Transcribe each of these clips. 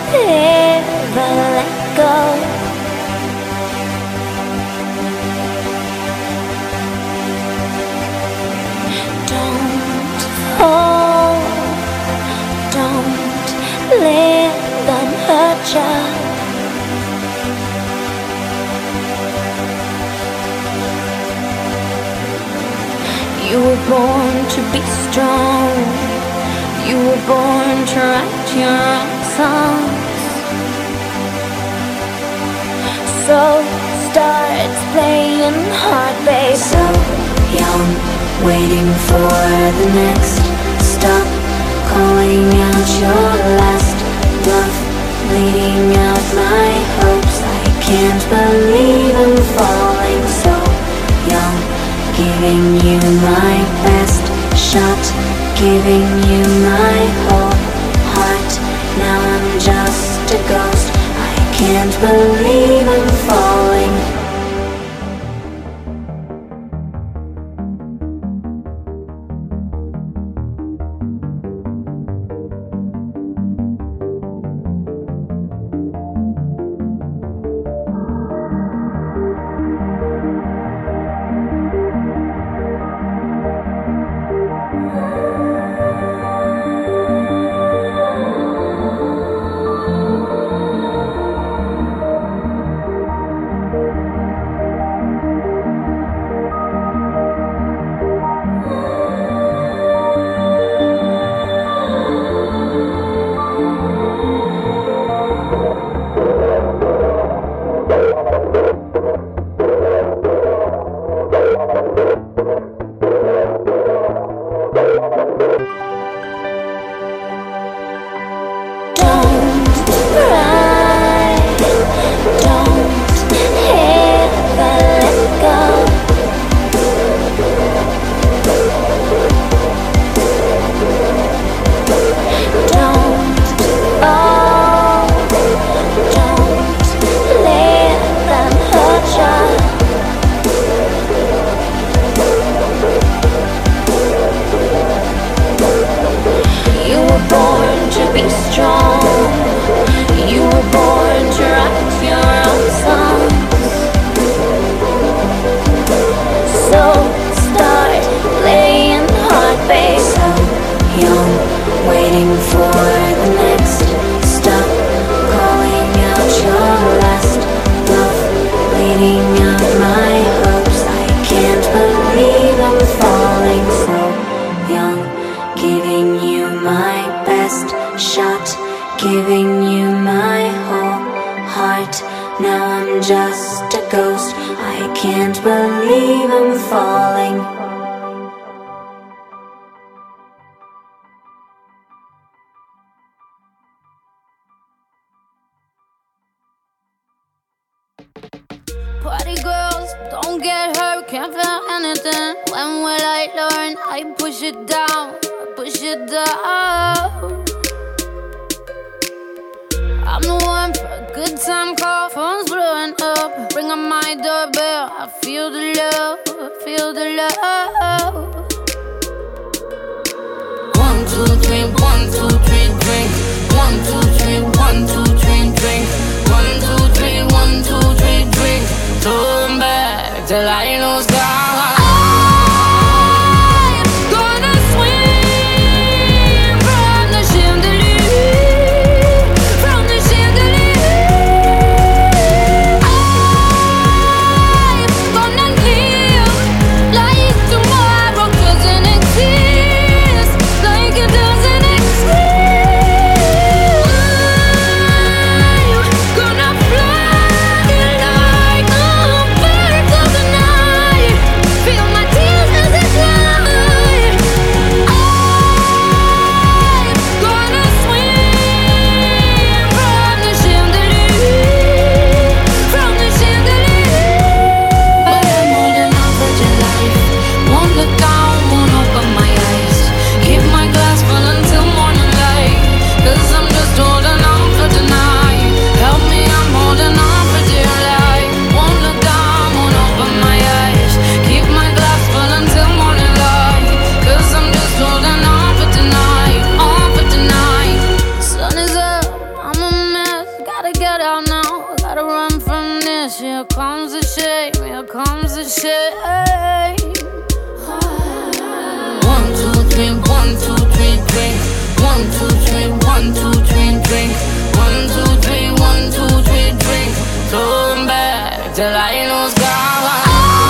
ever let go. Don't fall, don't let them hurt you. You were born to be strong. You were born to write your own songs. So start playing hard, babe. So young, waiting for the next stop, calling out your last bluff, bleeding out my hopes. I can't believe I'm falling. So young, giving you my best shot, giving you my whole heart. Now I'm just a ghost. I can't believe I'm falling. Party girls, don't get hurt, can't feel anything. When will I learn? I push it down, push it down. I'm the one for a good time call, phone's blowing up. Ring on my doorbell, I feel the love, I feel the love. 1, 2, 3, 1, 2, 3, drink. 1, 2, 3, 1, 2, 3, drink. 1, 2, 3, 1, 2, 3, drink. Turn back till I lose God. Like tomorrow. gotta get out now, gotta run from this. Here comes the shame, here comes the shame. 1, 2, 3, 1, 2, 3, drink. 1, 2, 3, 1, 2, 3, drink. 1, 2, 3, 1, 2, 3, drink. Turn back till I lose God.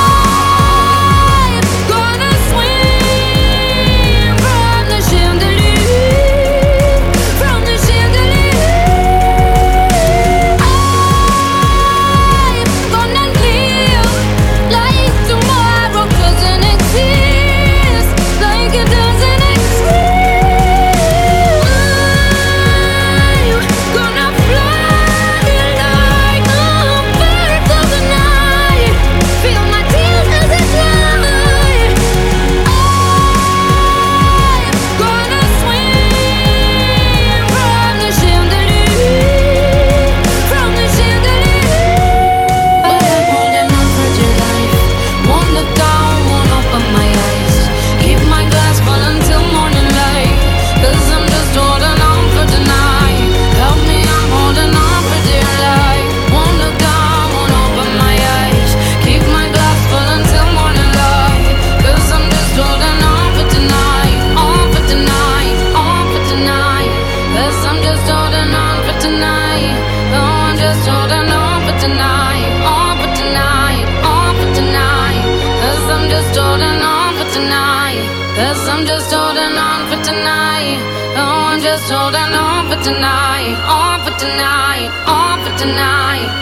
Holding on for tonight, on for tonight, on for tonight.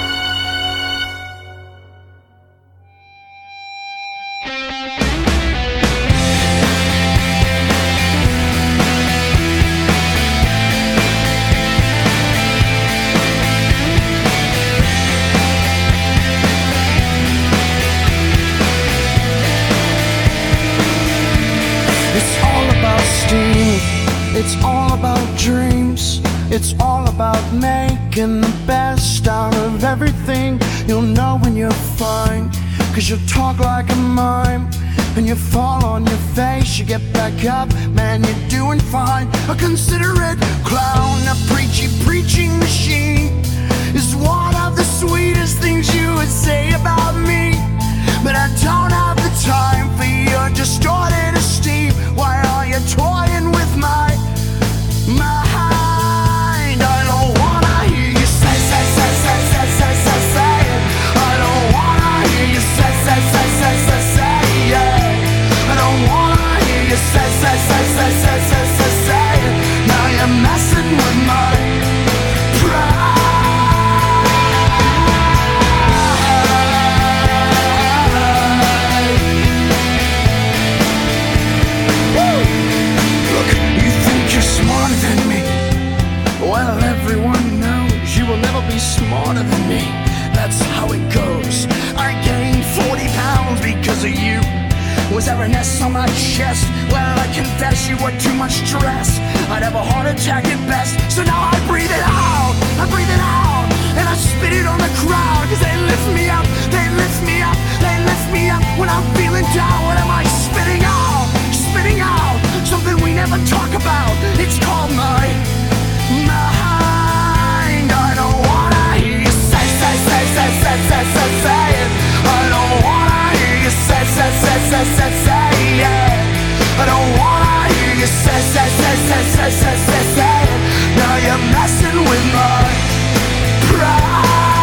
It's all about steam. It's all about dreams. It's all about making the best out of everything. You'll know when you're fine, 'cause you talk like a mime. And you fall on your face, you get back up, man, you're doing fine. A considerate clown, a preachy preaching machine is one of the sweetest things you would say about me. But I don't have the time for your distorted esteem. Why are you toying with my mind? I don't wanna hear you say it. I don't wanna hear you say it. I don't wanna hear you say it. Now you're messing with my pride. Look, you think you're smarter than me? Well, everyone knows you will never be smarter than me. That's how it goes. I gained 40 pounds because of you. Was there an S on my chest? Well, I confess you were too much stress. I'd have a heart attack at best. So now I breathe it out, and I spit it on the crowd. 'Cause they lift me up, they lift me up, they lift me up. When I'm feeling down, what am I spitting out? Spitting out something we never talk about. It's called my mind. I don't wanna hear you say it. I don't wanna hear you say it. I don't wanna hear you say it. Now you're messing with my pride.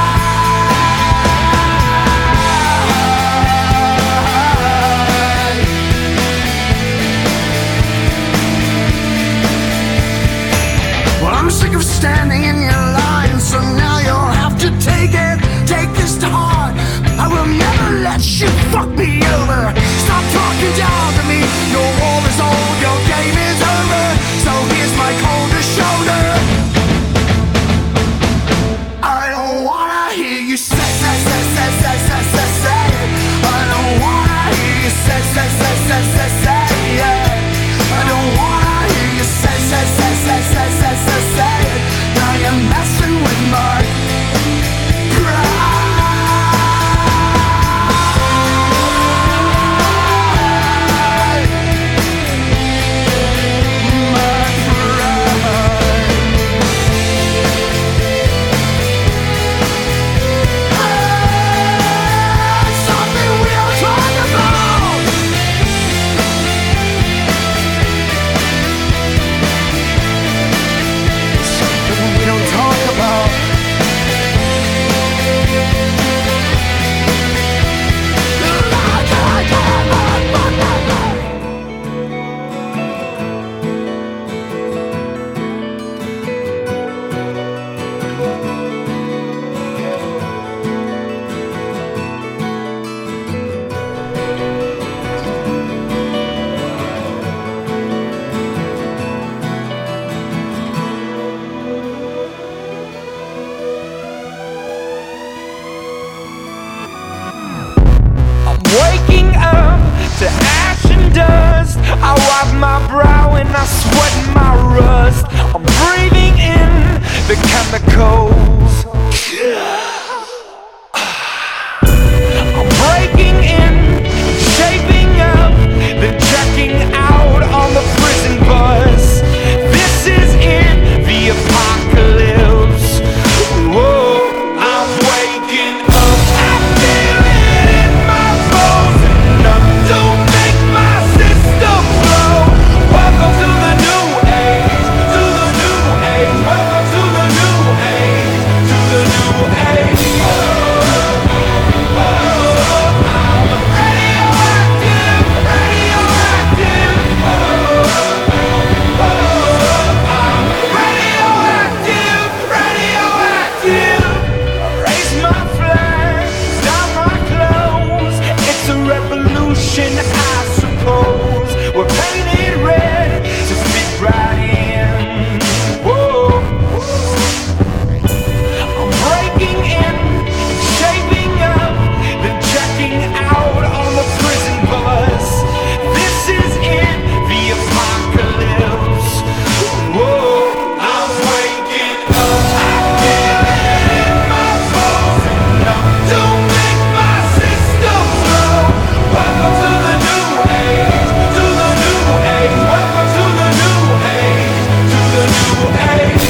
Well, I'm sick of standing in your line, so now you'll have to take it. Take this to heart. I will never let you fuck me over. Stop talking down to me. Your war is old, your game is over. So here's my cold shoulder. I don't wanna hear you say it. I don't wanna hear you say it. I don't wanna hear you say it. Now you're my sweat and my rust. I'm breathing in the chemicals. I'm breaking in, shaping up, then checking out on the prison bus. This is it, the apocalypse. Whoa, I'm waking up. I feel it in my bones. Enough to make my system blow. Welcome to the new age, to the new age. Welcome to the new age, to the new age. I suppose we're painted red to fit right in. Whoa. I'm breaking in, shaping up, then checking out on the prison bus. This is it, the apocalypse. Whoa, I'm waking up. I feel it in my bones. Enough to make my system blow. Welcome to the new age, to the new age. Welcome to the new age, to the new age.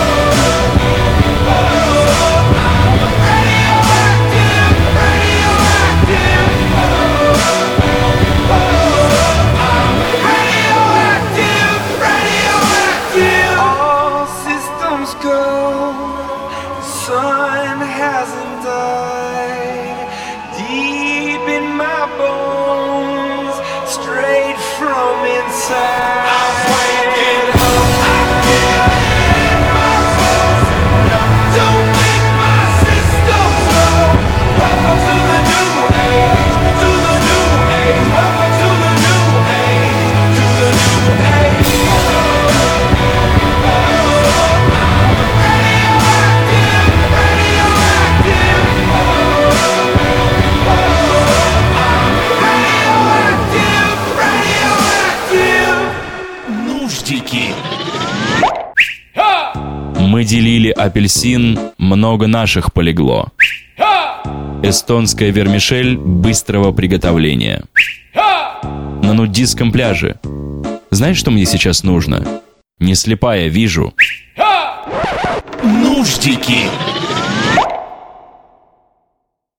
Radioactive. All systems go. The sun hasn't died. Deep in my bones, straight from inside. I'm waking up. I feel it in my bones. Enough to make my system blow. Welcome to the new age, to the new age. Welcome to the new age, to the new age. Нуждики. Мы делили апельсин, много наших полегло. Эстонская вермишель быстрого приготовления. На нудистском пляже. Знаешь, что мне сейчас нужно? Не слепая, вижу. Нуждики.